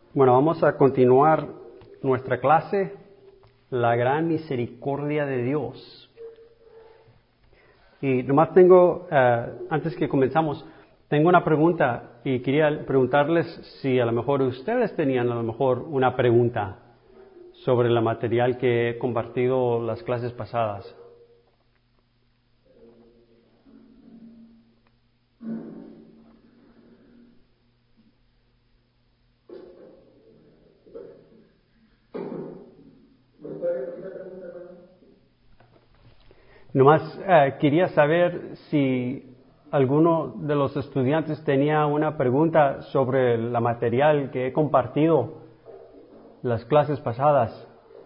Bueno, vamos a continuar nuestra clase, La Gran Misericordia de Dios. Y nomás tengo, antes que comenzamos, tengo una pregunta y quería preguntarles si a lo mejor ustedes tenían a lo mejor una pregunta sobre el material que he compartido las clases pasadas. Nomás quería saber si alguno de los estudiantes tenía una pregunta sobre el material que he compartido las clases pasadas.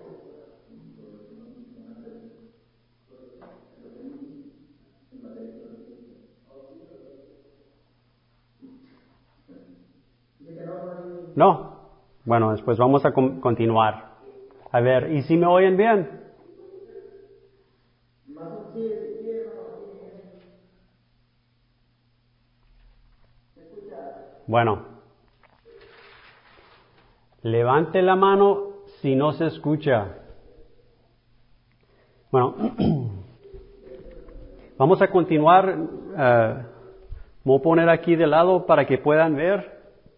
¿No? Bueno, después vamos a continuar. A ver, ¿y si me oyen bien? Bueno, levante la mano si no se escucha. Bueno, vamos a continuar. Voy a poner aquí de lado para que puedan ver.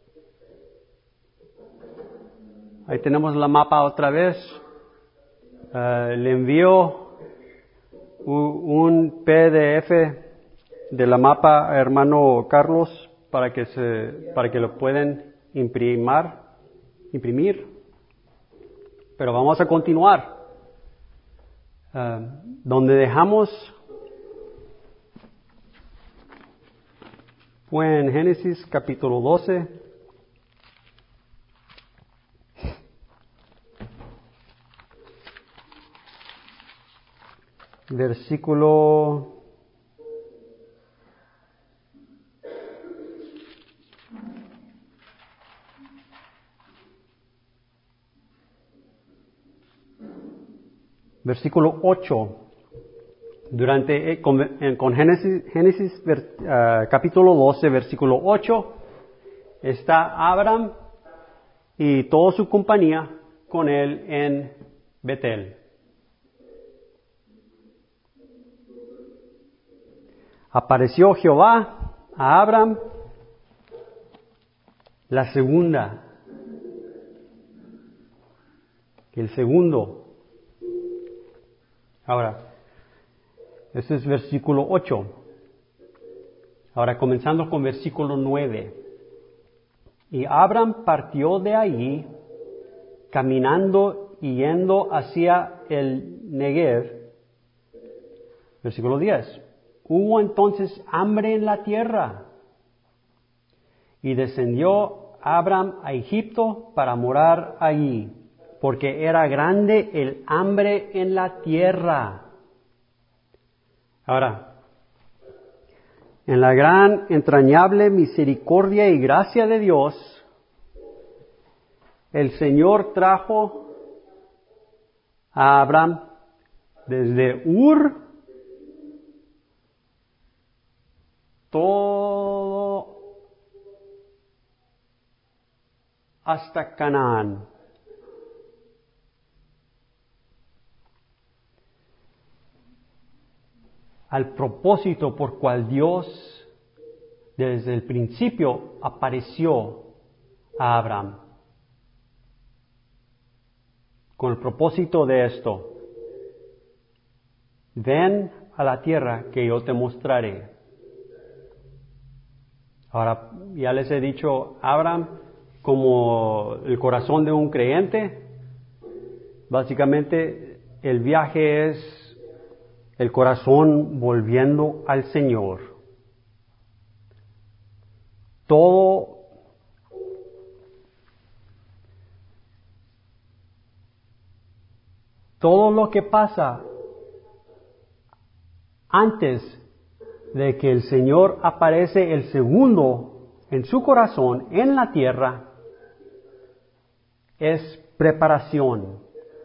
Ahí tenemos la mapa otra vez. Le envío un PDF de la mapa a hermano Carlos para que lo puedan imprimir. Pero vamos a continuar. Donde dejamos fue en Génesis capítulo 12. Versículo 8. Con Génesis capítulo 12, versículo 8, está Abraham y toda su compañía con él en Betel. Apareció Jehová a Abraham la segunda, el segundo. Ahora, este es versículo 8. Ahora, comenzando con versículo 9. Y Abraham partió de allí, caminando y yendo hacia el Negev. Versículo 10. Hubo entonces hambre en la tierra, y descendió Abraham a Egipto para morar allí, porque era grande el hambre en la tierra. Ahora, en la gran, entrañable misericordia y gracia de Dios, el Señor trajo a Abraham desde Ur todo hasta Canaán. Al propósito por cual Dios desde el principio apareció a Abraham. Con el propósito de esto: ven a la tierra que yo te mostraré. Ahora, ya les he dicho, Abraham, como el corazón de un creyente, básicamente el viaje es el corazón volviendo al Señor. Todo lo que pasa antes de que el Señor aparece el segundo en su corazón en la tierra es preparación.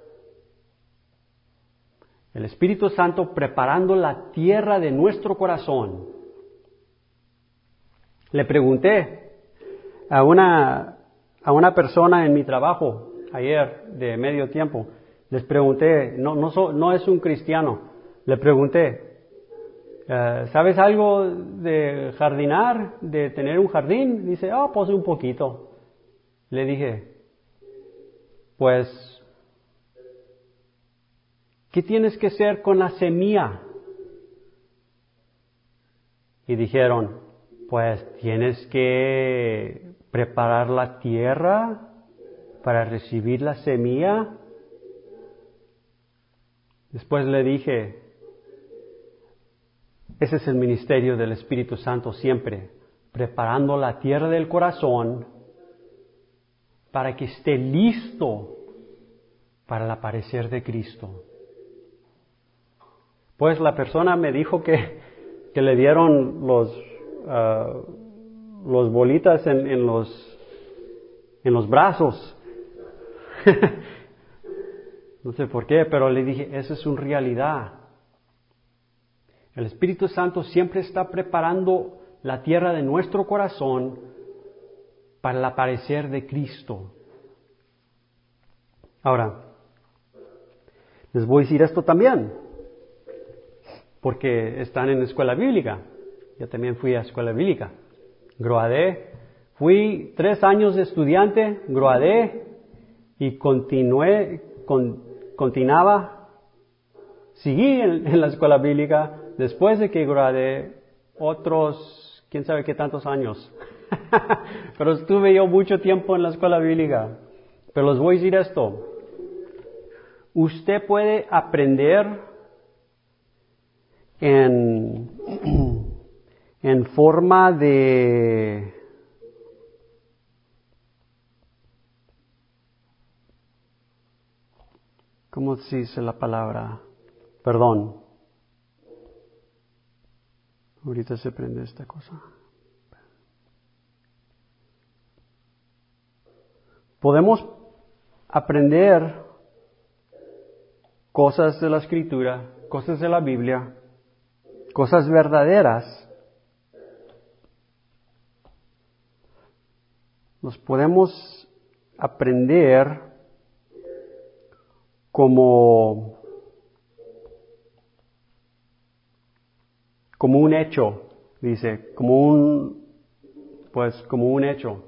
El Espíritu Santo preparando la tierra de nuestro corazón. Le pregunté a una a una persona en mi trabajo ayer de medio tiempo. Les pregunté, no es un cristiano, le pregunté, ¿sabes algo de jardinar, de tener un jardín? Dice, pues un poquito. Le dije, pues, ¿qué tienes que hacer con la semilla? Y dijeron, pues tienes que preparar la tierra para recibir la semilla. Después le dije, ese es el ministerio del Espíritu Santo siempre, preparando la tierra del corazón para que esté listo para el aparecer de Cristo. Pues la persona me dijo que le dieron los bolitas en los brazos. No sé por qué, pero le dije, eso es una realidad. El Espíritu Santo siempre está preparando la tierra de nuestro corazón para el aparecer de Cristo. Ahora, les voy a decir esto también, porque están en la escuela bíblica. Yo también fui a escuela bíblica. Gradué, fui 3 años de estudiante, gradué y seguí en la escuela bíblica. Después de que gradué, otros, quién sabe qué tantos años. Pero estuve yo mucho tiempo en la escuela bíblica. Pero les voy a decir esto. Usted puede aprender en forma de ¿cómo se dice la palabra? Perdón. Ahorita se prende esta cosa. Podemos aprender cosas de la Escritura, cosas de la Biblia, cosas verdaderas. Nos podemos aprender como un hecho, dice, como un hecho,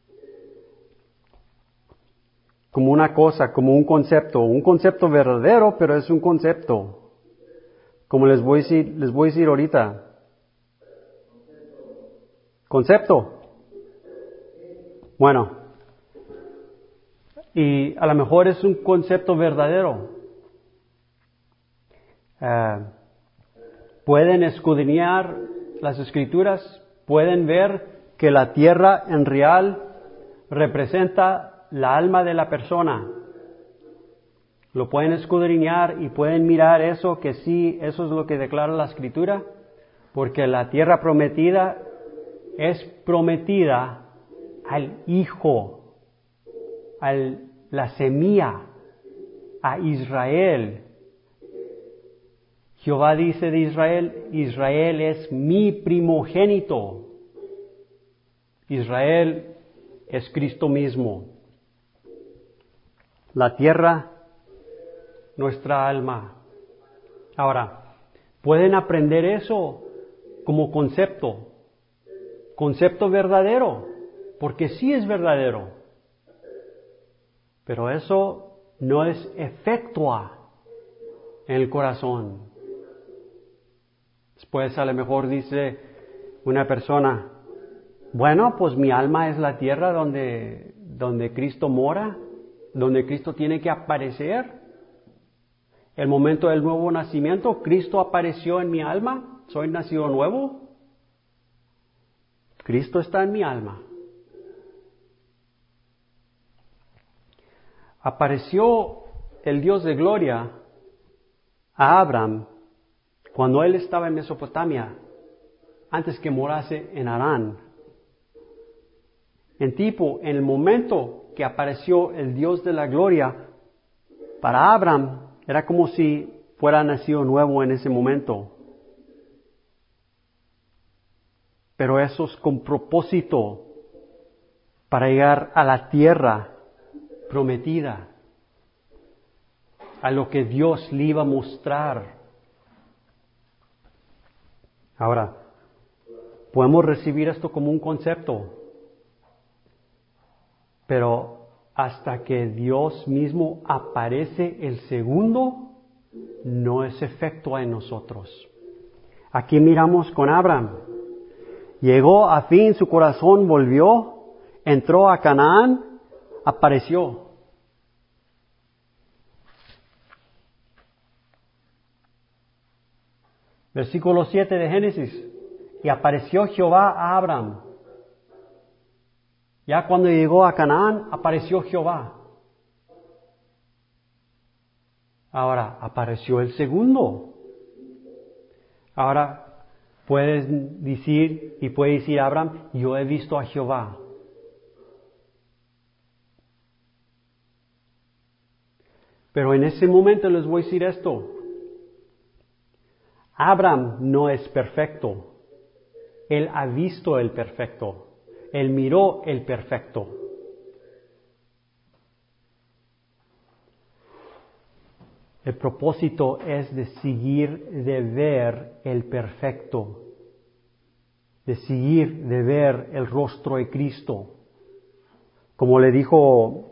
como una cosa, como un concepto verdadero, pero es un concepto, como les voy a decir ahorita, concepto, bueno, y a lo mejor es un concepto verdadero. Pueden escudriñar las Escrituras, pueden ver que la tierra en real representa la alma de la persona. Lo pueden escudriñar y pueden mirar eso, que sí, eso es lo que declara la Escritura, porque la tierra prometida es prometida al Hijo, a la semilla, a Israel. Jehová dice de Israel, Israel es mi primogénito. Israel es Cristo mismo. La tierra, nuestra alma. Ahora, pueden aprender eso como concepto verdadero, porque sí es verdadero. Pero eso no es efectua en el corazón. Después a lo mejor dice una persona, bueno, pues mi alma es la tierra donde Cristo mora, donde Cristo tiene que aparecer. El momento del nuevo nacimiento, Cristo apareció en mi alma, soy nacido nuevo. Cristo está en mi alma. Apareció el Dios de gloria a Abraham cuando él estaba en Mesopotamia, antes que morase en Harán. En el momento que apareció el Dios de la gloria, para Abraham era como si fuera nacido nuevo en ese momento. Pero eso es con propósito. para llegar a la tierra prometida, a lo que Dios le iba a mostrar. Ahora, podemos recibir esto como un concepto, pero hasta que Dios mismo aparece el segundo, no es efecto en nosotros. Aquí miramos con Abraham. Llegó a fin, su corazón volvió, entró a Canaán, apareció. Versículo 7 de Génesis. Y apareció Jehová a Abraham. Ya cuando llegó a Canaán, apareció Jehová. Ahora, apareció el segundo. Ahora, puede decir Abraham, yo he visto a Jehová. Pero en ese momento les voy a decir esto. Abraham no es perfecto. Él ha visto el perfecto. Él miró el perfecto. El propósito es de seguir de ver el perfecto, de seguir de ver el rostro de Cristo. Como le dijo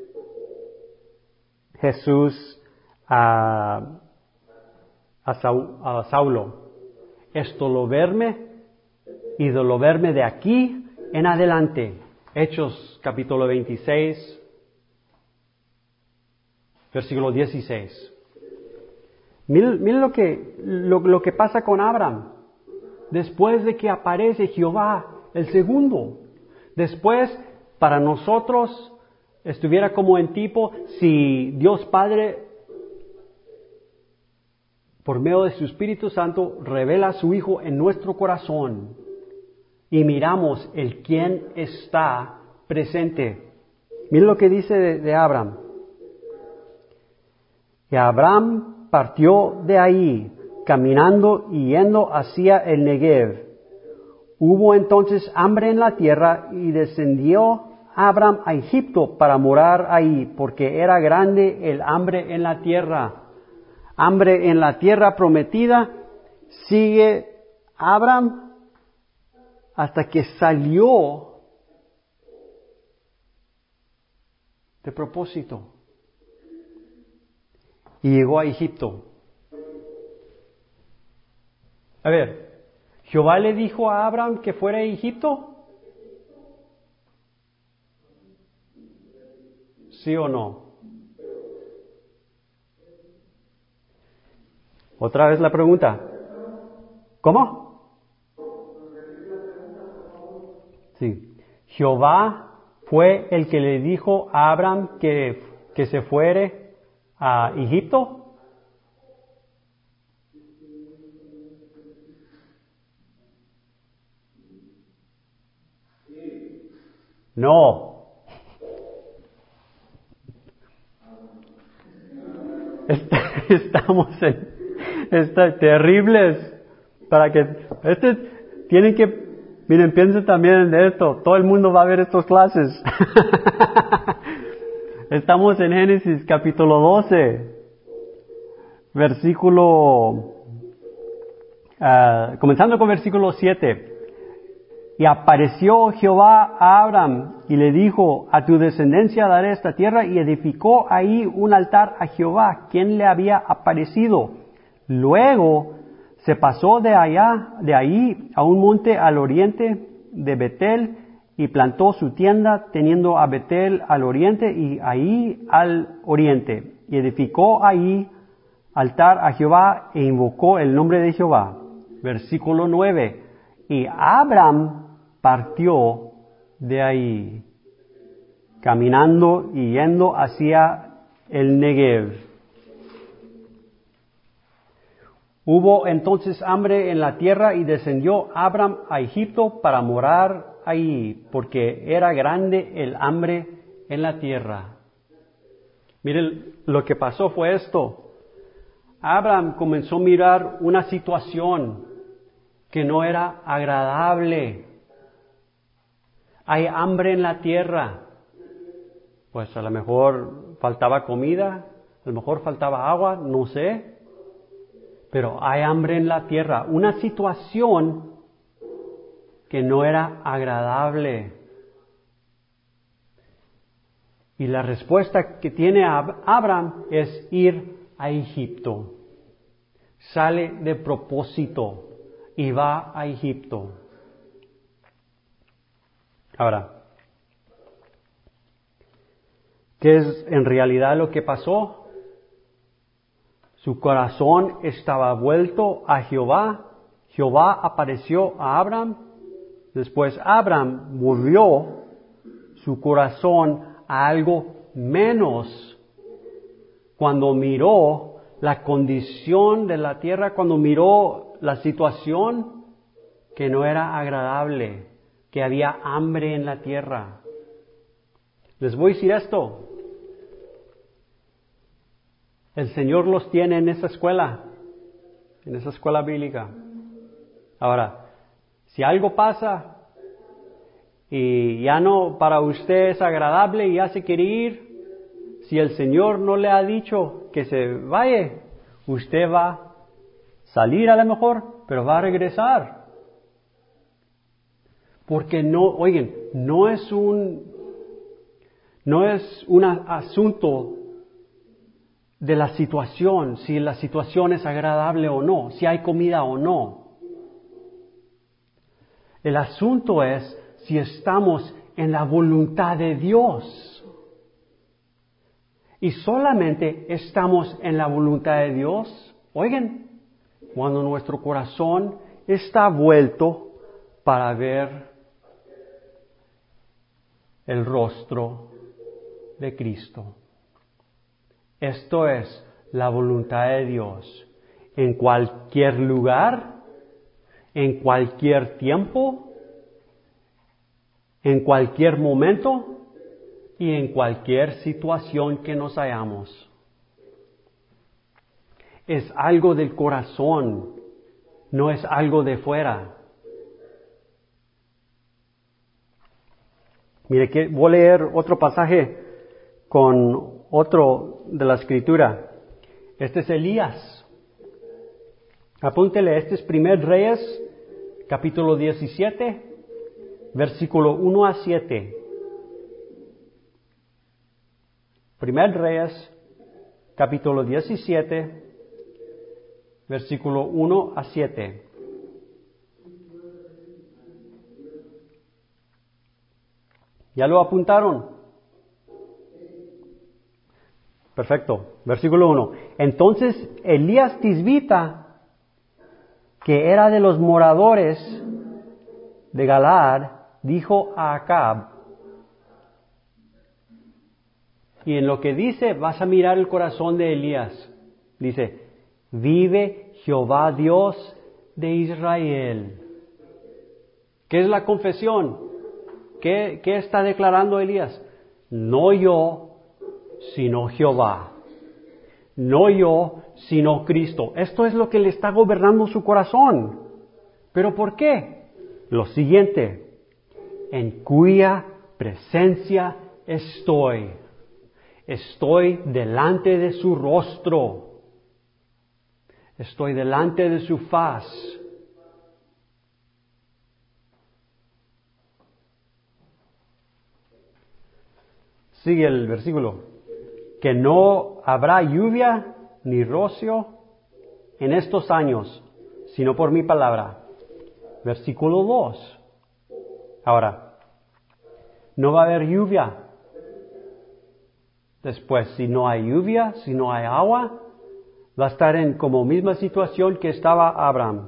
Jesús a Saulo, esto lo verme y de lo verme de aquí en adelante. Hechos capítulo 26, versículo 16. Miren lo que pasa con Abraham. Después de que aparece Jehová, el segundo. Después, para nosotros, estuviera como en tipo, si Dios Padre, por medio de su Espíritu Santo, revela a su Hijo en nuestro corazón. Y miramos el quién está presente. Miren lo que dice de Abraham. Que Abraham partió de ahí, caminando y yendo hacia el Negev. Hubo entonces hambre en la tierra y descendió Abraham a Egipto para morar ahí, porque era grande el hambre en la tierra. Hambre en la tierra prometida. Sigue Abraham hasta que salió de propósito. Y llegó a Egipto. A ver, ¿Jehová le dijo a Abraham que fuera a Egipto? ¿Sí o no? Otra vez la pregunta. ¿Cómo? Sí. Jehová fue el que le dijo a Abraham que se fuere a Egipto. No. Estamos terribles para que tienen que, miren, piensen también de esto, todo el mundo va a ver estas clases. Estamos en Génesis capítulo 12, comenzando con versículo 7. Y apareció Jehová a Abraham y le dijo, a tu descendencia daré esta tierra, y edificó ahí un altar a Jehová, quien le había aparecido. Luego se pasó de ahí a un monte al oriente de Betel, y plantó su tienda, teniendo a Betel al oriente y ahí al oriente. Y edificó ahí altar a Jehová e invocó el nombre de Jehová. Versículo 9. Y Abraham partió de ahí, caminando y yendo hacia el Negev. Hubo entonces hambre en la tierra y descendió Abraham a Egipto para morar ahí, porque era grande el hambre en la tierra. Miren, lo que pasó fue esto. Abraham comenzó a mirar una situación que no era agradable. Hay hambre en la tierra. Pues a lo mejor faltaba comida, a lo mejor faltaba agua, no sé. Pero hay hambre en la tierra. Una situación que no era agradable. Y la respuesta que tiene Abraham es ir a Egipto. Sale de propósito y va a Egipto. Ahora, ¿qué es en realidad lo que pasó? Su corazón estaba vuelto a Jehová. Jehová apareció a Abraham. Después Abraham volvió su corazón a algo menos cuando miró la condición de la tierra, cuando miró la situación que no era agradable, que había hambre en la tierra. Les voy a decir esto. El Señor los tiene en esa escuela bíblica. Ahora, si algo pasa y ya no para usted es agradable y ya se quiere ir, si el Señor no le ha dicho que se vaya, usted va a salir a lo mejor, pero va a regresar. Porque no es un asunto de la situación, si la situación es agradable o no, si hay comida o no. El asunto es si estamos en la voluntad de Dios. Y solamente estamos en la voluntad de Dios, cuando nuestro corazón está vuelto para ver el rostro de Cristo. Esto es la voluntad de Dios en cualquier lugar, en cualquier tiempo, en cualquier momento y en cualquier situación que nos hallamos. Es algo del corazón, no es algo de fuera. Mire, que voy a leer otro pasaje con otro de la Escritura. Este es Elías. Apúntele, este es 1 Reyes, capítulo 17, versículo 1 a 7. 1 Reyes, capítulo 17, versículo 1 a 7. ¿Ya lo apuntaron? Perfecto. Versículo 1. Entonces Elías Tisbita, que era de los moradores de Galaad, dijo a Acab, y en lo que dice, vas a mirar el corazón de Elías. Dice, vive Jehová Dios de Israel. ¿Qué es la confesión? ¿Qué está declarando Elías? No yo, sino Jehová. No yo, sino Cristo. Esto es lo que le está gobernando su corazón. ¿Pero por qué? Lo siguiente, en cuya presencia estoy. Estoy delante de su rostro. Estoy delante de su faz. Sigue el versículo. Que no habrá lluvia ni rocío en estos años, sino por mi palabra. Versículo 2. Ahora, no va a haber lluvia. Después, si no hay lluvia, si no hay agua, va a estar en como misma situación que estaba Abraham.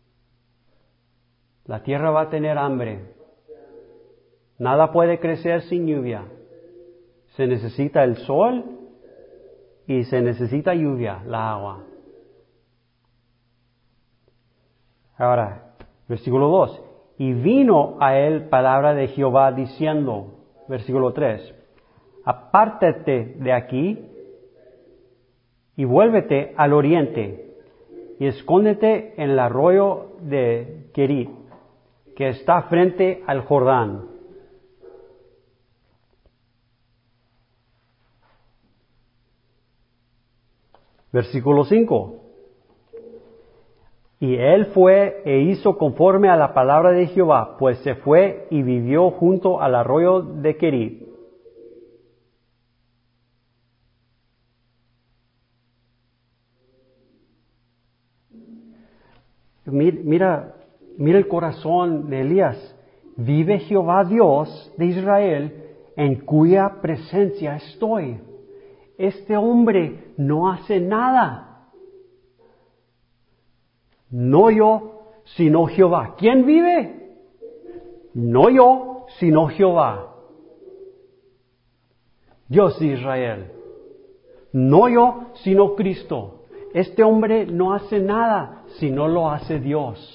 La tierra va a tener hambre. Nada puede crecer sin lluvia. Se necesita el sol y se necesita lluvia, la agua. Ahora, versículo 2. Y vino a él palabra de Jehová diciendo, versículo 3, apártate de aquí y vuélvete al oriente y escóndete en el arroyo de Kerit, que está frente al Jordán. Versículo 5. Y él fue e hizo conforme a la palabra de Jehová, pues se fue y vivió junto al arroyo de Querit. Mira el corazón de Elías. Vive Jehová Dios de Israel, en cuya presencia estoy. Este hombre no hace nada. No yo, sino Jehová. ¿Quién vive? No yo, sino Jehová. Dios de Israel. No yo, sino Cristo. Este hombre no hace nada, sino lo hace Dios.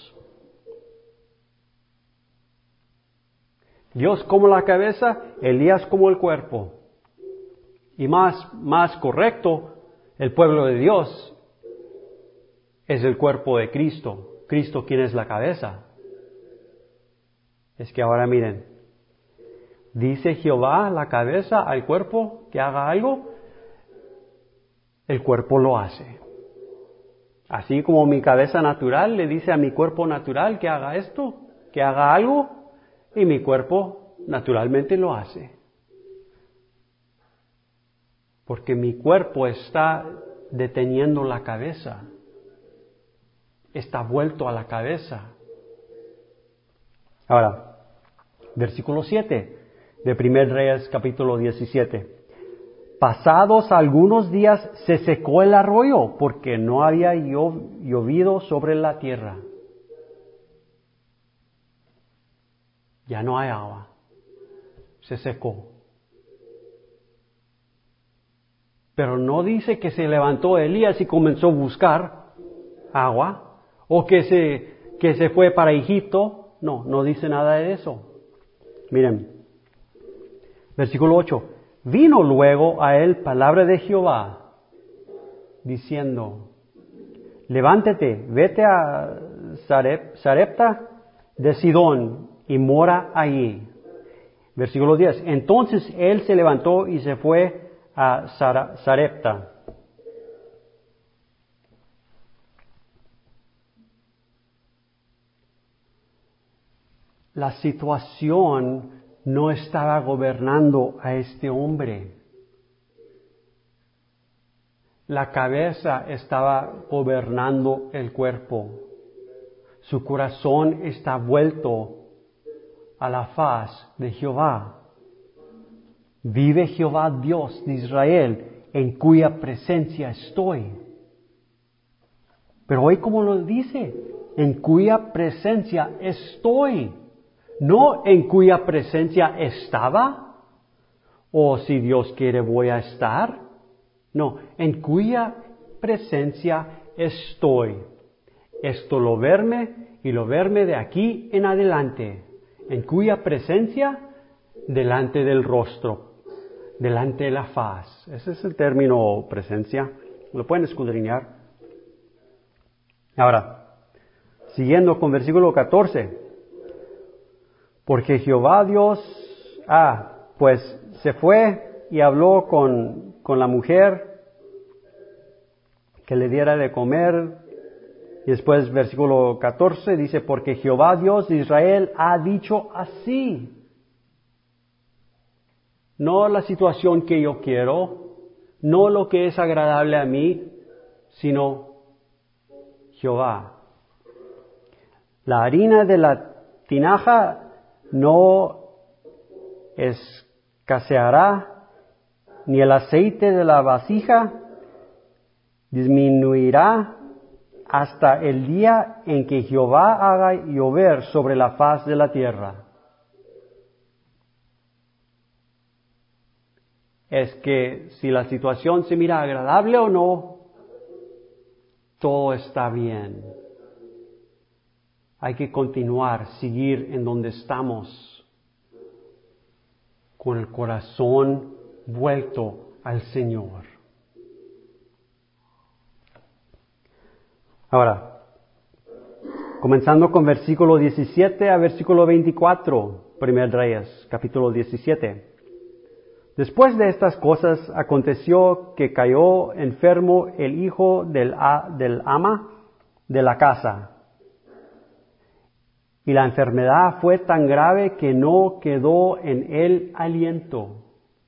Dios como la cabeza, Elías como el cuerpo. Y más correcto, el pueblo de Dios es el cuerpo de Cristo. Cristo, ¿quién es la cabeza? Es que ahora miren, dice Jehová la cabeza al cuerpo que haga algo, el cuerpo lo hace. Así como mi cabeza natural le dice a mi cuerpo natural que haga esto, que haga algo, y mi cuerpo naturalmente lo hace. Porque mi cuerpo está deteniendo la cabeza. Está vuelto a la cabeza. Ahora, versículo 7 de 1 Reyes capítulo 17. Pasados algunos días se secó el arroyo porque no había llovido sobre la tierra. Ya no hay agua. Se secó. Pero no dice que se levantó Elías y comenzó a buscar agua, o que se fue para Egipto. No dice nada de eso. Miren, versículo 8. Vino luego a él palabra de Jehová, diciendo, levántate, vete a Sarepta de Sidón y mora allí. Versículo 10. Entonces él se levantó y se fue a Sarepta. La situación no estaba gobernando a este hombre. La cabeza estaba gobernando el cuerpo. Su corazón está vuelto a la faz de Jehová. Vive Jehová Dios de Israel, en cuya presencia estoy. Pero hoy, ¿cómo lo dice? En cuya presencia estoy. No en cuya presencia estaba, o si Dios quiere voy a estar. No, en cuya presencia estoy. Esto lo verme y lo verme de aquí en adelante. En cuya presencia, delante del rostro, delante de la faz. Ese es el término presencia. Lo pueden escudriñar. Ahora, siguiendo con versículo 14. Porque Jehová Dios, pues se fue y habló con la mujer que le diera de comer. Y después versículo 14 dice, porque Jehová Dios de Israel ha dicho así. No la situación que yo quiero, no lo que es agradable a mí, sino Jehová. La harina de la tinaja no escaseará, ni el aceite de la vasija disminuirá hasta el día en que Jehová haga llover sobre la faz de la tierra. Es que si la situación se mira agradable o no, todo está bien. Hay que continuar, seguir en donde estamos, con el corazón vuelto al Señor. Ahora, comenzando con versículo 17 a versículo 24, 1 Reyes, capítulo 17. Después de estas cosas, aconteció que cayó enfermo el hijo del ama de la casa. Y la enfermedad fue tan grave que no quedó en él aliento.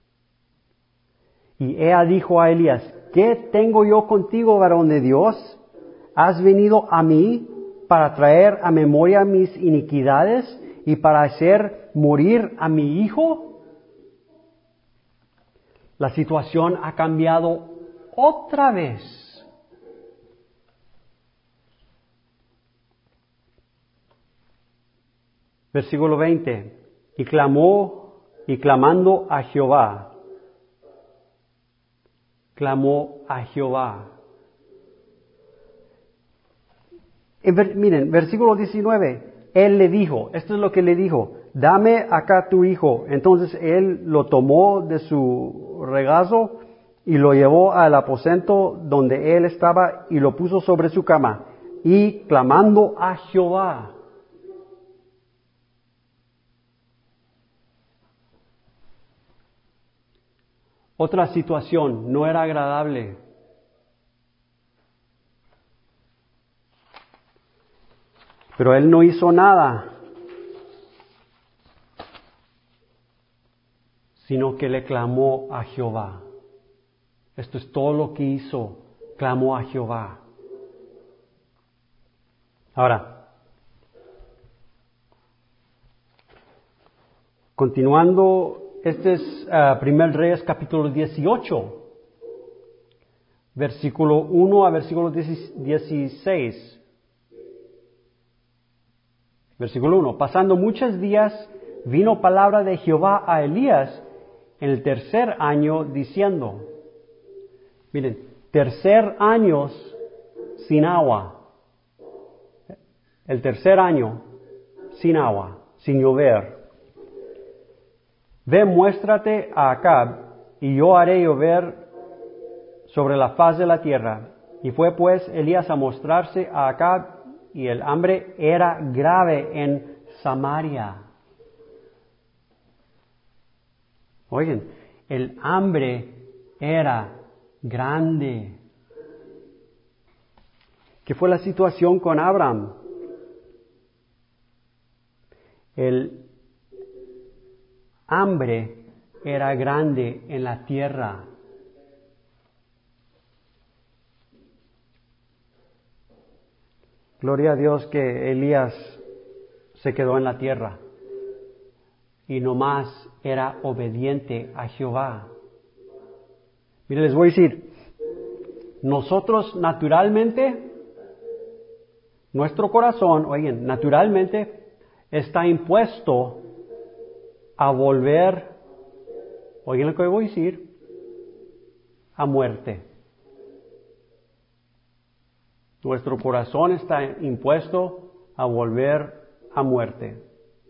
Y ella dijo a Elías: ¿Qué tengo yo contigo, varón de Dios? ¿Has venido a mí para traer a memoria mis iniquidades y para hacer morir a mi hijo? La situación ha cambiado otra vez. Versículo 20. Y clamando a Jehová. Clamó a Jehová. Miren, versículo 19. Él le dijo, esto es lo que le dijo: dame acá tu hijo. Entonces él lo tomó de su regazo y lo llevó al aposento donde él estaba y lo puso sobre su cama, y clamando a Jehová. Otra situación, no era agradable. Pero él no hizo nada, sino que le clamó a Jehová. Esto es todo lo que hizo, clamó a Jehová. Ahora, continuando, este es 1 Reyes capítulo 18, versículo 1 a versículo 16. Versículo 1. Pasando muchos días, vino palabra de Jehová a Elías en el tercer año, diciendo, miren, tercer año sin agua. El tercer año sin agua, sin llover. Ve, muéstrate a Acab, y yo haré llover sobre la faz de la tierra. Y fue pues Elías a mostrarse a Acab, y el hambre era grave en Samaria. Oigan, el hambre era grande. ¿Qué fue la situación con Abraham? El hambre era grande en la tierra. Gloria a Dios que Elías se quedó en la tierra y nomás era obediente a Jehová. Mire, les voy a decir, nosotros naturalmente, nuestro corazón, oigan, naturalmente está impuesto a volver, oigan lo que voy a decir, a muerte. Nuestro corazón está impuesto a volver a muerte.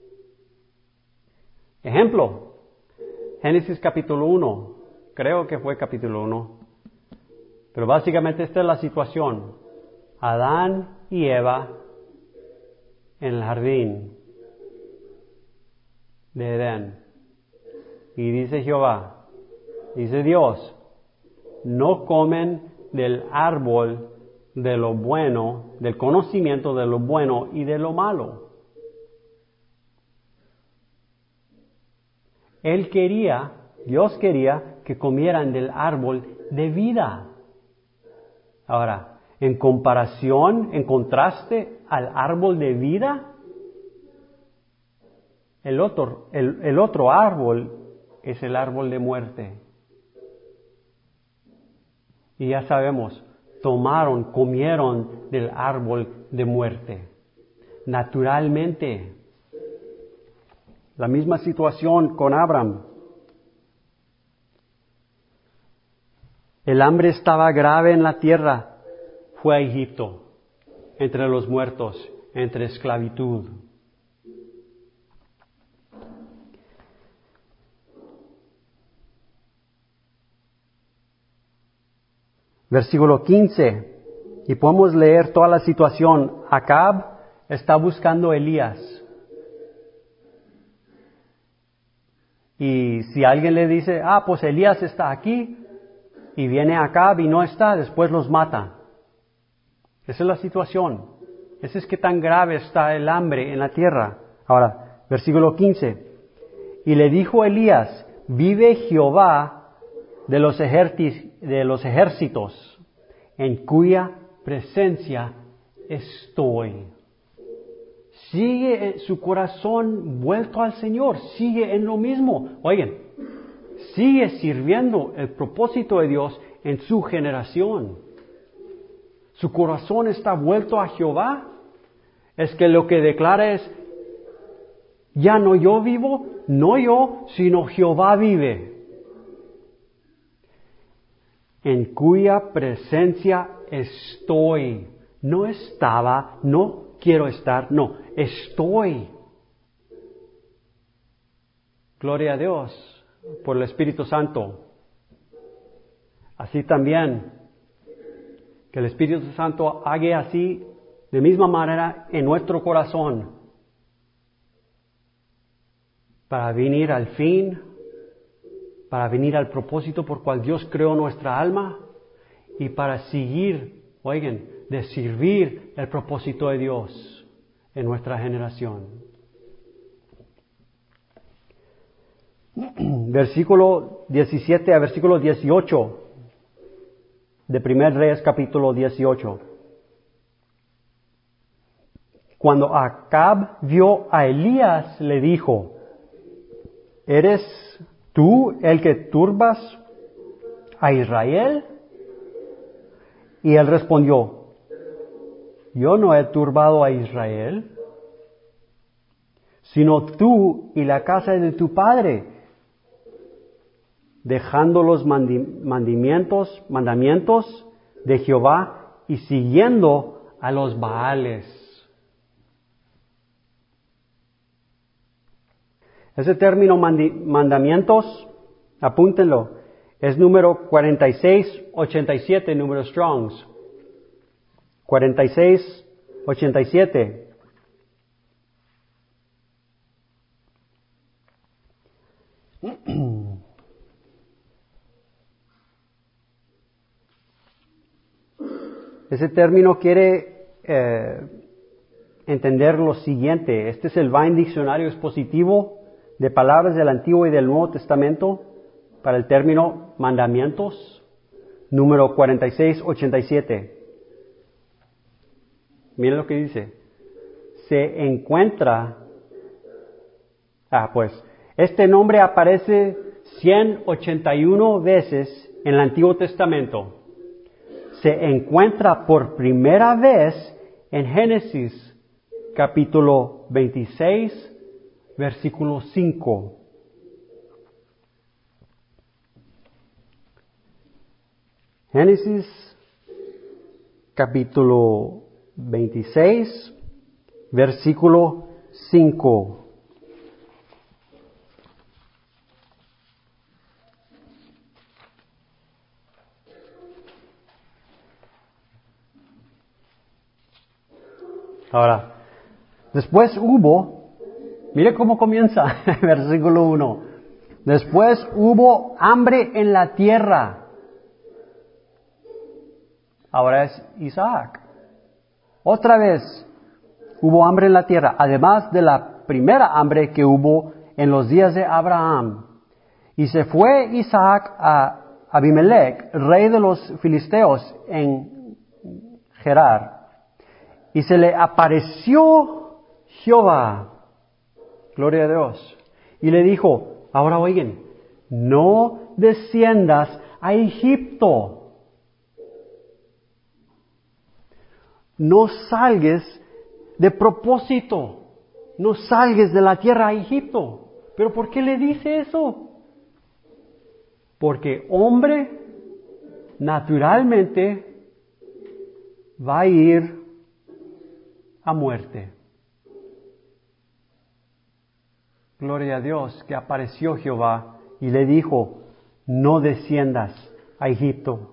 Ejemplo, Génesis capítulo 1, creo que fue capítulo 1, pero básicamente esta es la situación. Adán y Eva en el jardín de Edén. Y dice Jehová, dice Dios, no comen del árbol de lo bueno, del conocimiento de lo bueno y de lo malo. Dios quería que comieran del árbol de vida. Ahora, en comparación, en contraste al árbol de vida, el otro árbol es el árbol de muerte. Y ya sabemos, comieron del árbol de muerte. Naturalmente, la misma situación con Abraham. El hambre estaba grave en la tierra. Fue a Egipto, entre los muertos, entre esclavitud. Versículo 15. Y podemos leer toda la situación. Acab está buscando a Elías. Y si alguien le dice, pues Elías está aquí, y viene acá y no está, después los mata. Esa es la situación. Ese es qué tan grave está el hambre en la tierra. Ahora, versículo 15. Y le dijo Elías, vive Jehová de los ejércitos, en cuya presencia estoy. Sigue su corazón vuelto al Señor, sigue en lo mismo. Oigan, sigue sirviendo el propósito de Dios en su generación. Su corazón está vuelto a Jehová. Es que lo que declara es, ya no yo vivo, no yo, sino Jehová vive. En cuya presencia estoy. No estaba, no quiero estar, no, estoy. Gloria a Dios por el Espíritu Santo. Así también, que el Espíritu Santo haga así, de misma manera, en nuestro corazón, para venir al fin, para venir al propósito por cual Dios creó nuestra alma, y para seguir, oigan, de servir el propósito de Dios en nuestra generación. Versículo 17 a versículo 18 de 1 Reyes capítulo 18. Cuando Acab vio a Elías, le dijo, ¿eres tú el que turbas a Israel? Y él respondió, yo no he turbado a Israel, sino tú y la casa de tu padre, dejando los mandamientos de Jehová y siguiendo a los Baales. Ese término mandamientos, apúntenlo, es número 4687, número Strongs. 4687. Ese término quiere entender lo siguiente. Este es el Vine Diccionario Expositivo de palabras del Antiguo y del Nuevo Testamento para el término mandamientos, número 4687. Miren lo que dice. Se encuentra, este nombre aparece 181 veces en el Antiguo Testamento. Se encuentra por primera vez en Génesis capítulo 26, versículo 5. Génesis capítulo 26, versículo 5. Ahora, después mire cómo comienza, versículo 1. Después hubo hambre en la tierra. Ahora es Isaac. Otra vez hubo hambre en la tierra, además de la primera hambre que hubo en los días de Abraham. Y se fue Isaac a Abimelech, rey de los filisteos, en Gerar. Y se le apareció Jehová, gloria a Dios, y le dijo, ahora oigan, no desciendas a Egipto. No salgues de propósito, no salgues de la tierra a Egipto. ¿Pero por qué le dice eso? Porque hombre naturalmente va a ir a muerte. Gloria a Dios que apareció Jehová y le dijo, no desciendas a Egipto.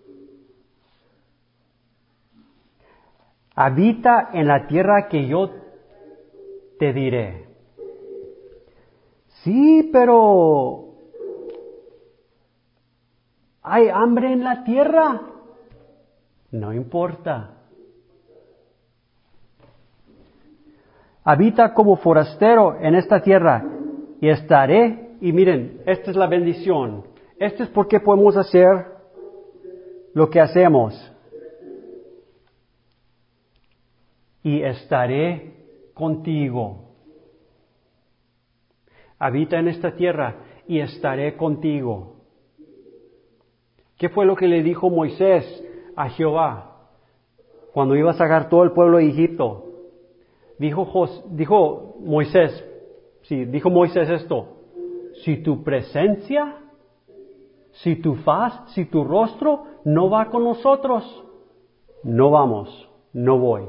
Habita en la tierra que yo te diré. Sí, pero hay hambre en la tierra. No importa. Habita como forastero en esta tierra y estaré, y miren, esta es la bendición. Esto es por qué podemos hacer lo que hacemos. Y estaré contigo. Habita en esta tierra y estaré contigo. ¿Qué fue lo que le dijo Moisés a Jehová cuando iba a sacar todo el pueblo de Egipto? Dijo Moisés esto: si tu presencia, si tu faz, si tu rostro no va con nosotros, no vamos, no voy.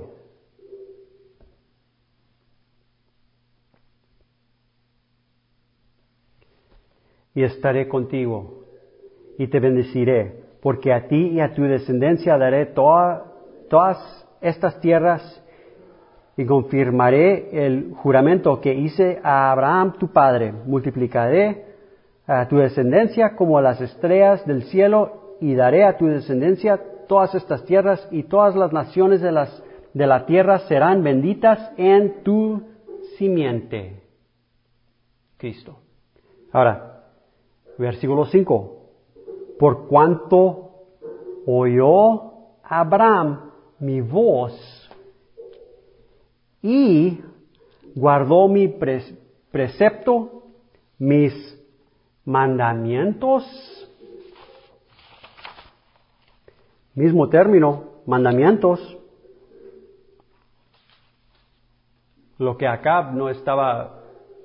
Y estaré contigo y te bendeciré, porque a ti y a tu descendencia daré todas estas tierras y confirmaré el juramento que hice a Abraham tu padre. Multiplicaré a tu descendencia como las estrellas del cielo y daré a tu descendencia todas estas tierras y todas las naciones de la tierra serán benditas en tu simiente. Cristo. Ahora, versículo 5. Por cuanto oyó Abraham mi voz y guardó mi precepto, mis mandamientos, mismo término, mandamientos, lo que Acab no estaba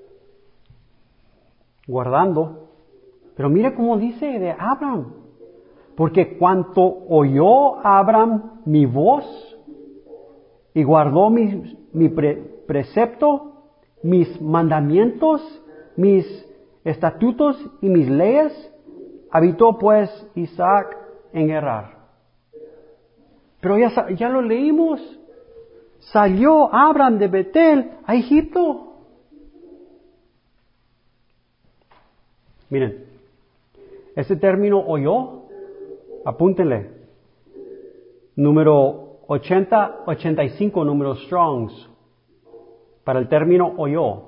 guardando. Pero mire cómo dice de Abraham, porque cuanto oyó Abraham mi voz y guardó mi precepto, mis mandamientos, mis estatutos y mis leyes, habitó pues Isaac en Gerar. Pero ya lo leímos. Salió Abraham de Betel a Egipto. Miren, ese término oyó, apúntenle. Número 85, número Strongs, para el término oyó.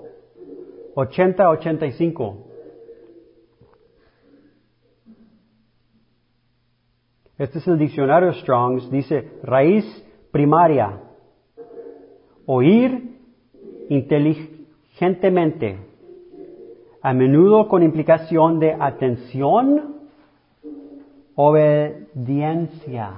85. Este es el diccionario Strongs, dice raíz primaria, oír inteligentemente, a menudo con implicación de atención, obediencia,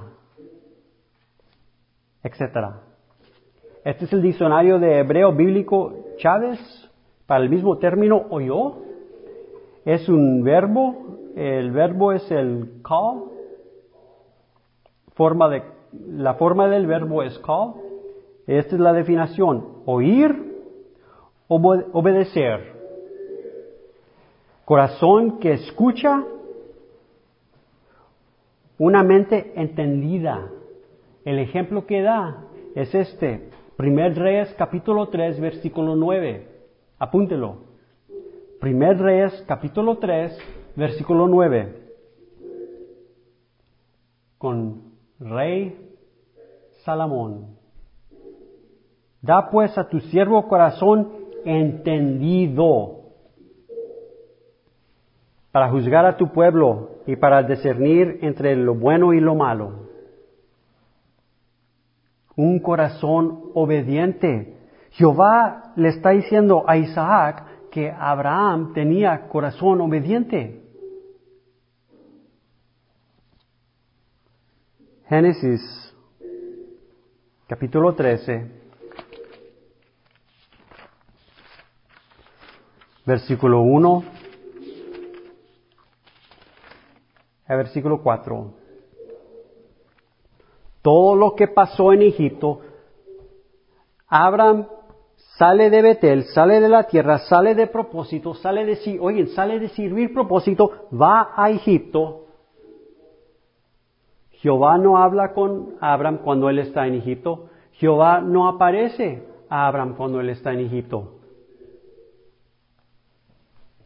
etc. Este es el diccionario de hebreo bíblico Chávez para el mismo término oyó. Es un verbo, el verbo es el call. La forma del verbo es call. Esta es la definición: oír, obedecer. Corazón que escucha, una mente entendida. El ejemplo que da es este, 1 Reyes capítulo 3, versículo 9. Apúntelo. 1 Reyes capítulo 3, versículo 9. Con rey Salomón. Da pues a tu siervo corazón entendido para juzgar a tu pueblo y para discernir entre lo bueno y lo malo. Un corazón obediente. Jehová le está diciendo a Isaac que Abraham tenía corazón obediente. Génesis capítulo 13, versículo 1 a versículo 4. Todo lo que pasó en Egipto, Abraham sale de Betel, sale de la tierra, sale de propósito, sale de servir propósito, va a Egipto. Jehová no habla con Abraham cuando él está en Egipto. Jehová no aparece a Abraham cuando él está en Egipto.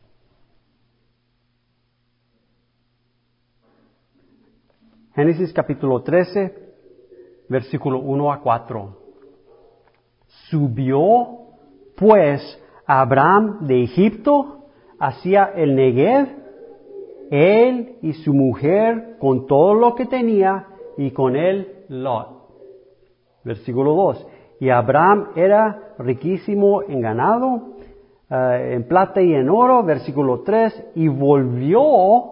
Génesis capítulo 13, versículo 1 a 4. Subió pues Abraham de Egipto hacia el Negev, él y su mujer con todo lo que tenía, y con él Lot. Versículo 2. Y Abraham era riquísimo en ganado, en plata y en oro. Versículo 3. Y volvió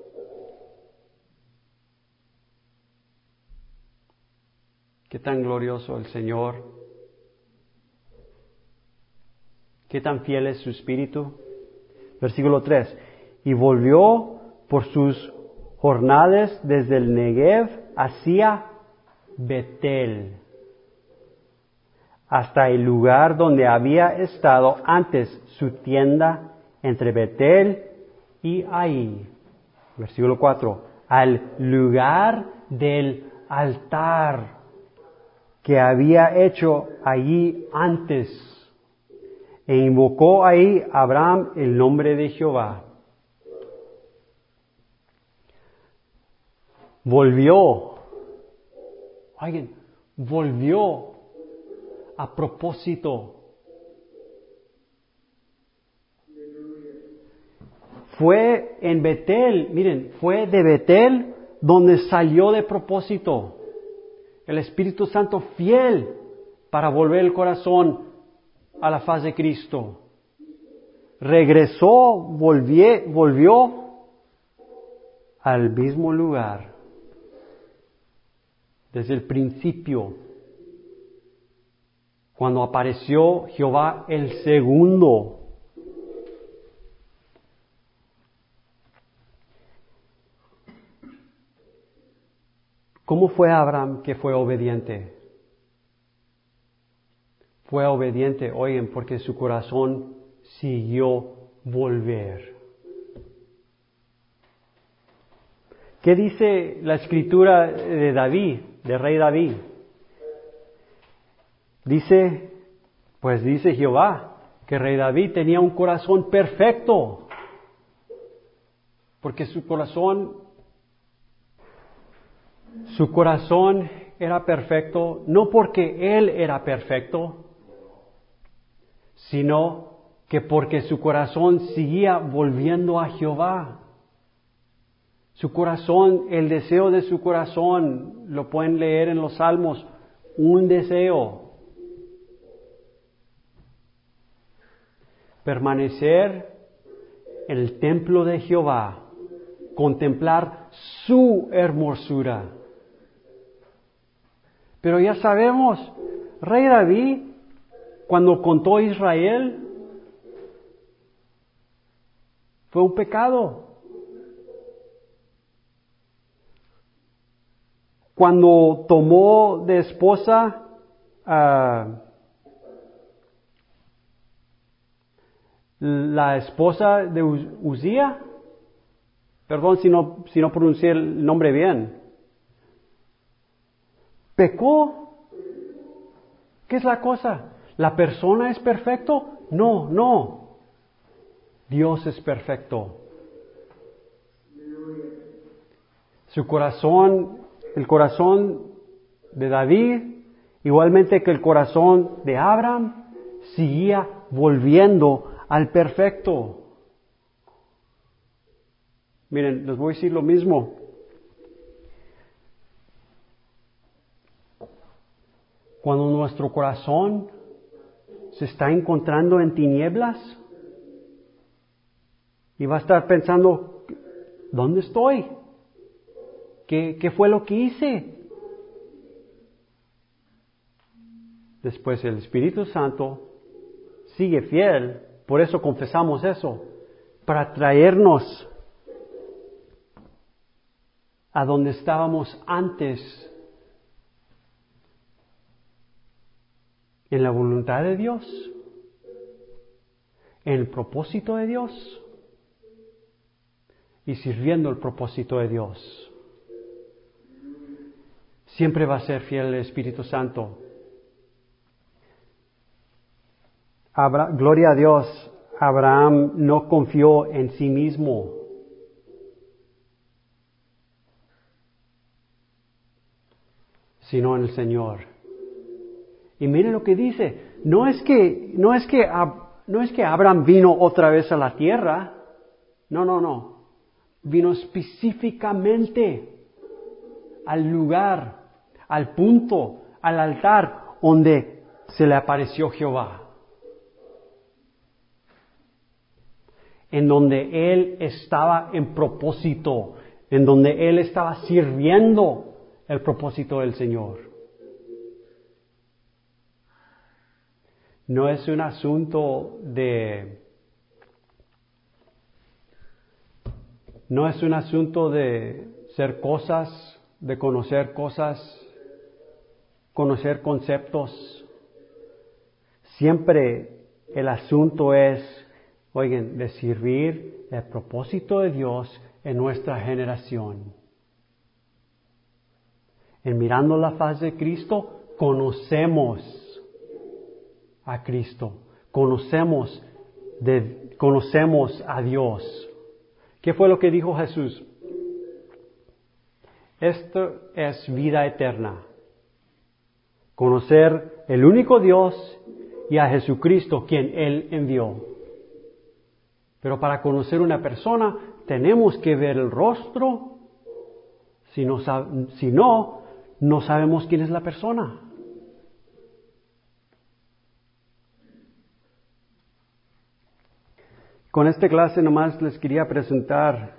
qué tan glorioso el Señor, qué tan fiel es su espíritu. Versículo 3. Y volvió por sus jornales desde el Negev hacia Betel, hasta el lugar donde había estado antes su tienda entre Betel y Ai. Versículo 4. Al lugar del altar que había hecho allí antes. E invocó ahí Abraham el nombre de Jehová. Volvió. Oigan, volvió a propósito. Fue en Betel, miren, fue de Betel donde salió de propósito. El Espíritu Santo fiel para volver el corazón a la faz de Cristo. Regresó, volvió al mismo lugar. Desde el principio, cuando apareció Jehová el segundo. ¿Cómo fue Abraham que fue obediente? Fue obediente, oigan, porque su corazón siguió volver. ¿Qué dice la escritura de David, de rey David? Dice Jehová, que rey David tenía un corazón perfecto, porque su corazón era perfecto, no porque él era perfecto, sino que porque su corazón seguía volviendo a Jehová. Su corazón, el deseo de su corazón, lo pueden leer en los Salmos, un deseo. Permanecer en el templo de Jehová, contemplar su hermosura. Pero ya sabemos, rey David, cuando contó a Israel, fue un pecado. Cuando tomó de esposa la esposa de Uzía, perdón si no pronuncié el nombre bien, pecó. ¿Qué es la cosa? ¿La persona es perfecto? No. Dios es perfecto. Su corazón, el corazón de David, igualmente que el corazón de Abraham, seguía volviendo al perfecto. Miren, les voy a decir lo mismo. Cuando nuestro corazón se está encontrando en tinieblas y va a estar pensando, ¿dónde estoy? ¿Qué fue lo que hice? Después el Espíritu Santo sigue fiel, por eso confesamos eso, para traernos a donde estábamos antes, en la voluntad de Dios, en el propósito de Dios y sirviendo el propósito de Dios. Siempre va a ser fiel el Espíritu Santo. Gloria a Dios, Abraham no confió en sí mismo. sino en el Señor. Y mire lo que dice, no es que Abraham vino otra vez a la tierra, no, vino específicamente al lugar, al punto, al altar donde se le apareció Jehová. En donde él estaba en propósito, en donde él estaba sirviendo el propósito del Señor. No es un asunto de ser cosas, de conocer cosas, conocer conceptos. Siempre el asunto es, oigan, de servir el propósito de Dios en nuestra generación. En mirando la faz de Cristo, conocemos a Cristo, conocemos a Dios. ¿Qué fue lo que dijo Jesús? Esto es vida eterna. Conocer el único Dios y a Jesucristo, quien Él envió. Pero para conocer una persona, tenemos que ver el rostro. Si no, no sabemos quién es la persona. Con esta clase nomás les quería presentar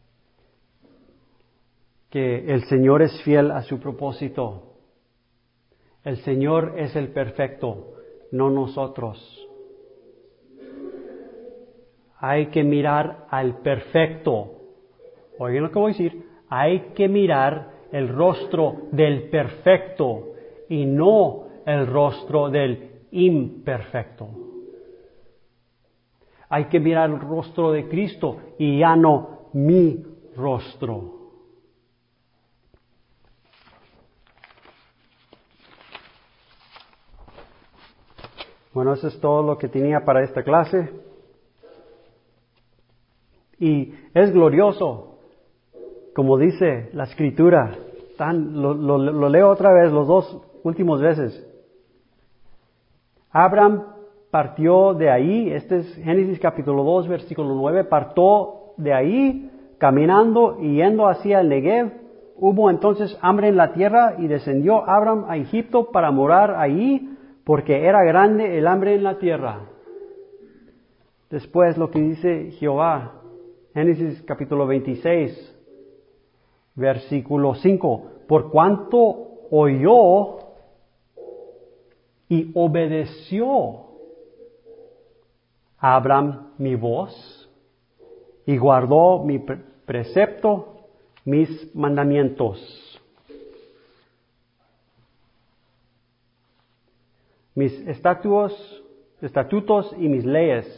que el Señor es fiel a su propósito. El Señor es el perfecto, no nosotros. Hay que mirar al perfecto. Oigan lo que voy a decir. Hay que mirar el rostro del perfecto y no el rostro del imperfecto. Hay que mirar el rostro de Cristo y ya no mi rostro. Bueno, eso es todo lo que tenía para esta clase. Y es glorioso, como dice la Escritura. Lo leo otra vez, los dos últimos veces. Abraham partió de ahí, este es Génesis capítulo 2, versículo 9, partió de ahí caminando y yendo hacia el Negev. Hubo entonces hambre en la tierra y descendió Abraham a Egipto para morar ahí, porque era grande el hambre en la tierra. Después lo que dice Jehová, Génesis capítulo 26, versículo 5, por cuanto oyó y obedeció a Abraham mi voz y guardó mi precepto, mis mandamientos, mis estatutos y mis leyes.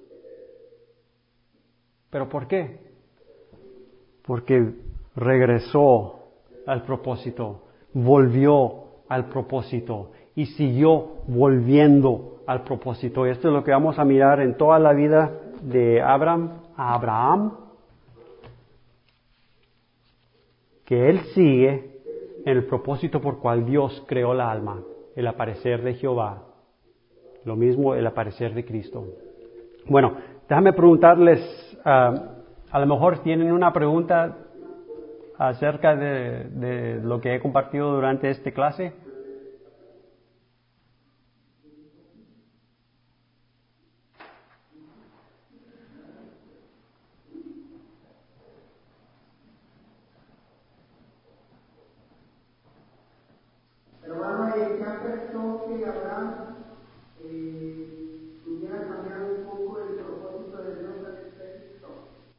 ¿Pero por qué? Porque regresó al propósito, volvió al propósito y siguió volviendo al propósito. Y esto es lo que vamos a mirar en toda la vida de Abraham a Abraham, que él sigue en el propósito por cual Dios creó la alma, el aparecer de Jehová. Lo mismo el aparecer de Cristo. Bueno, déjame preguntarles, a lo mejor tienen una pregunta acerca de lo que he compartido durante esta clase. Hermano, ¿qué afectó que Abraham pudiera cambiar un poco el propósito de Dios al Cristo?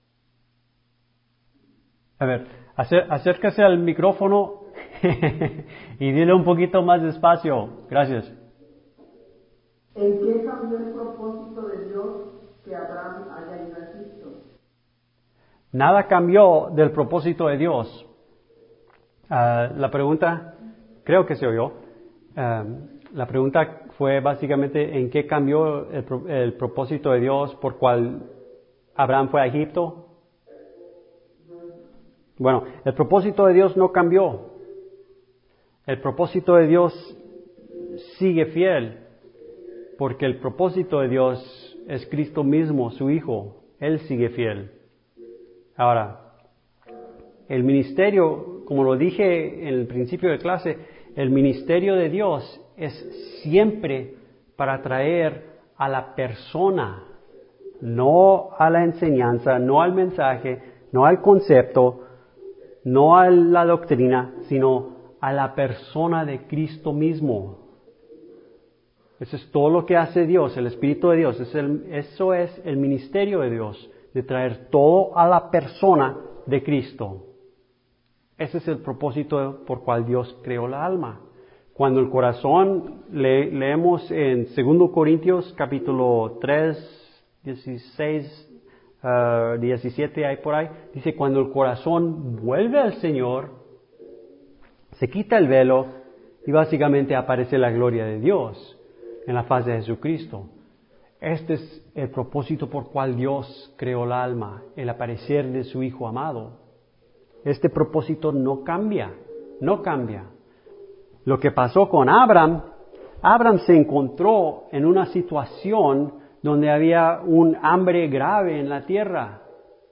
A ver, acérquese al micrófono y dile un poquito más despacio. Gracias. ¿En qué cambió el propósito de Dios que Abraham haya ido a Egipto? Nada cambió del propósito de Dios. La pregunta, creo que se oyó. La pregunta fue básicamente en qué cambió el propósito de Dios por cual Abraham fue a Egipto. Bueno, el propósito de Dios no cambió. El propósito de Dios sigue fiel, porque el propósito de Dios es Cristo mismo, su Hijo. Él sigue fiel. Ahora, el ministerio, como lo dije en el principio de clase, el ministerio de Dios es siempre para traer a la persona, no a la enseñanza, no al mensaje, no al concepto, no a la doctrina, sino a la persona de Cristo mismo. Eso es todo lo que hace Dios, el Espíritu de Dios. Eso es el ministerio de Dios, de traer todo a la persona de Cristo. Ese es el propósito por cual Dios creó la alma. Cuando el corazón, leemos en 2 Corintios capítulo 3, 16, 17, ahí por ahí, dice, cuando el corazón vuelve al Señor, se quita el velo y básicamente aparece la gloria de Dios en la faz de Jesucristo. Este es el propósito por cual Dios creó la alma, el aparecer de su Hijo amado. Este propósito no cambia, no cambia. Lo que pasó con Abraham se encontró en una situación donde había un hambre grave en la tierra.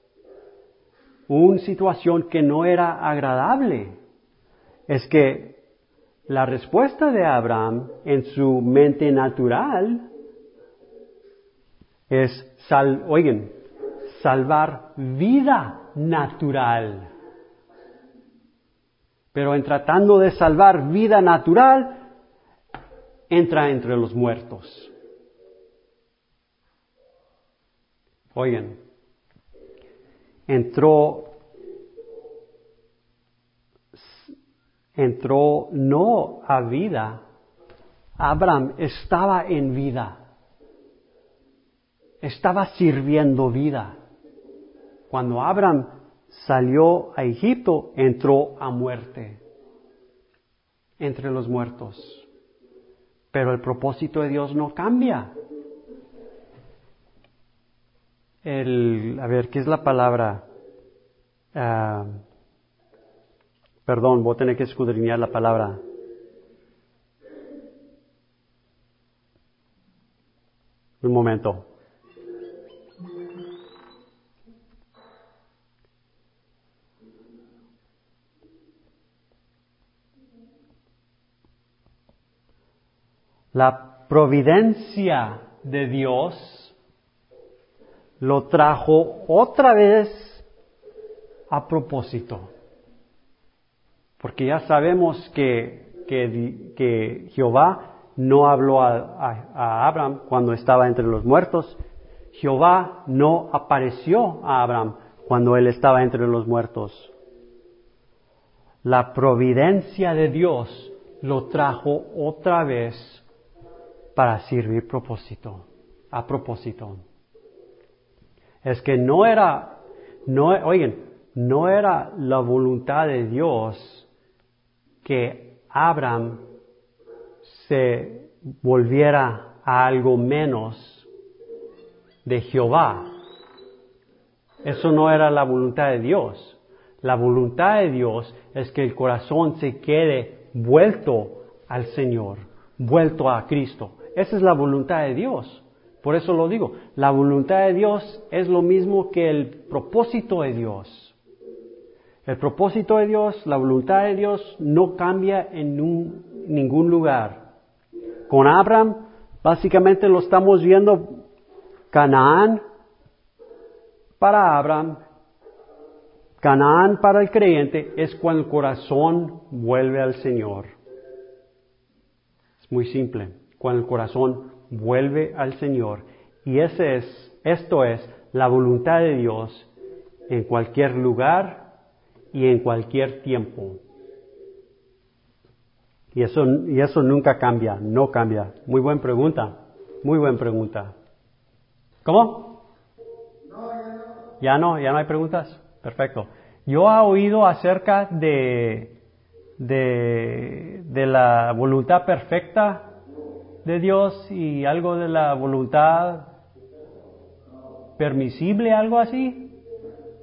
Una situación que no era agradable. Es que la respuesta de Abraham en su mente natural es, salvar vida natural. Pero en tratando de salvar vida natural, entra entre los muertos. Oigan, entró no a vida. Abraham estaba en vida. Estaba sirviendo vida. Cuando Abraham salió a Egipto, entró a muerte, entre los muertos. Pero el propósito de Dios no cambia. ¿Qué es la palabra? Perdón, voy a tener que escudriñar la palabra. Un momento. La providencia de Dios lo trajo otra vez a propósito. Porque ya sabemos que Jehová no habló a Abraham cuando estaba entre los muertos. Jehová no apareció a Abraham cuando él estaba entre los muertos. La providencia de Dios lo trajo otra vez para servir a propósito. Es que no era la voluntad de Dios que Abraham se volviera a algo menos de Jehová. Eso no era la voluntad de Dios. La voluntad de Dios es que el corazón se quede vuelto al Señor, vuelto a Cristo. Esa es la voluntad de Dios. Por eso lo digo, la voluntad de Dios es lo mismo que el propósito de Dios. El propósito de Dios, la voluntad de Dios no cambia en ningún lugar. Con Abraham, básicamente lo estamos viendo, Canaán para Abraham, Canaán para el creyente, es cuando el corazón vuelve al Señor. Es muy simple, cuando el corazón vuelve al Señor. Y esto es la voluntad de Dios en cualquier lugar y en cualquier tiempo. Y eso nunca cambia, no cambia. Muy buena pregunta. ¿Cómo? ¿Ya no hay preguntas? Perfecto. Yo he oído acerca de la voluntad perfecta de Dios y algo de la voluntad permisible, algo así.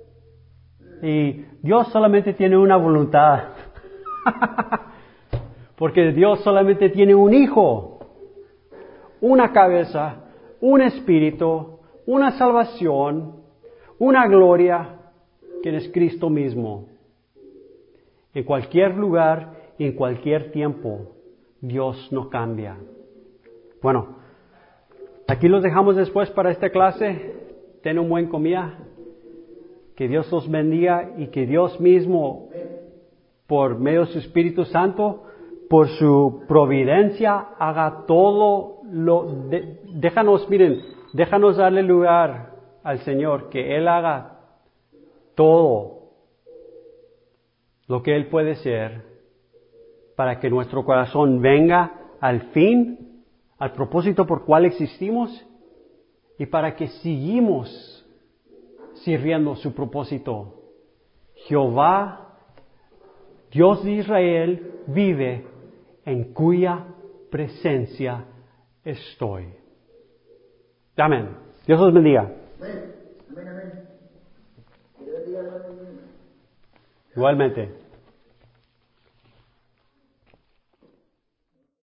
Y Dios solamente tiene una voluntad. Porque Dios solamente tiene un hijo, una cabeza, un espíritu, una salvación, una gloria, que es Cristo mismo. En cualquier lugar y en cualquier tiempo, Dios no cambia. Bueno, aquí los dejamos después para esta clase. Ten un buen comida. Que Dios los bendiga y que Dios mismo, por medio de su Espíritu Santo, por su providencia, haga todo déjanos darle lugar al Señor, que Él haga todo lo que Él puede ser para que nuestro corazón venga al fin, al propósito por cual existimos y para que seguimos sirviendo su propósito. Jehová, Dios de Israel, vive, en cuya presencia estoy. Amén. Dios los bendiga. Amén, amén. Que Dios bendiga, hermano. Igualmente.